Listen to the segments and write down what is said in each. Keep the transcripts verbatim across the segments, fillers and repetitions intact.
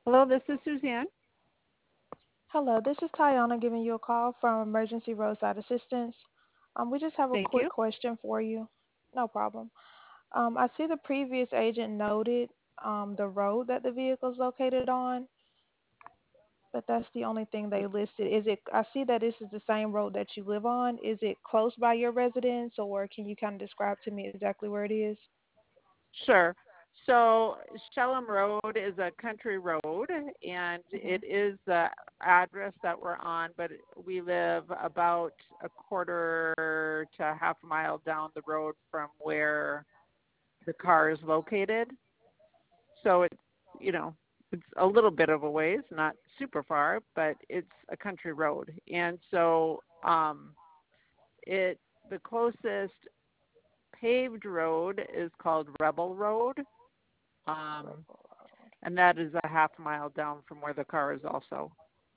Hello, this is Suzanne. Hello, this is Tayana giving you a call from Emergency Roadside Assistance. Um, we just have a Thank quick you. question for you. No problem. Um, I see the previous agent noted um, the road that the vehicle is located on, but that's the only thing they listed. Is it? I see that this is the same road that you live on. Is it close by your residence, or can you kind of describe to me exactly where it is? Sure. So Shellham Road is a country road, and Mm-hmm. it is the address that we're on, but we live about a quarter to a half a mile down the road from where the car is located. So it's, you know, it's a little bit of a ways, not super far, but it's a country road. And so um, it the closest paved road is called Rebel Road, um, and that is a half mile down from where the car is also.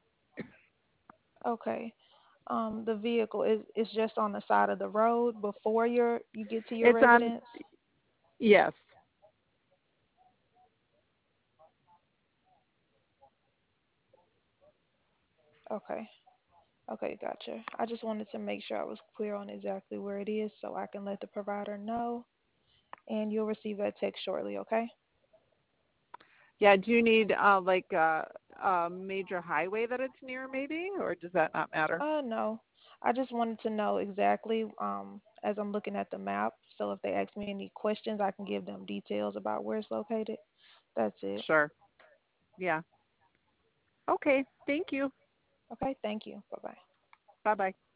Okay. Um, the vehicle is is just on the side of the road before your you get to your It's on, residence. yes, Okay. Okay, gotcha. I just wanted to make sure I was clear on exactly where it is so I can let the provider know, and you'll receive that text shortly, okay? yeah. Do you need uh, like a, a major highway that it's near, maybe, or does that not matter? Uh, no. I just wanted to know exactly um as I'm looking at the map, so if they ask me any questions, I can give them details about where it's located. That's it. Sure. Yeah. Okay. Thank you. Okay, thank you. Bye-bye. Bye bye.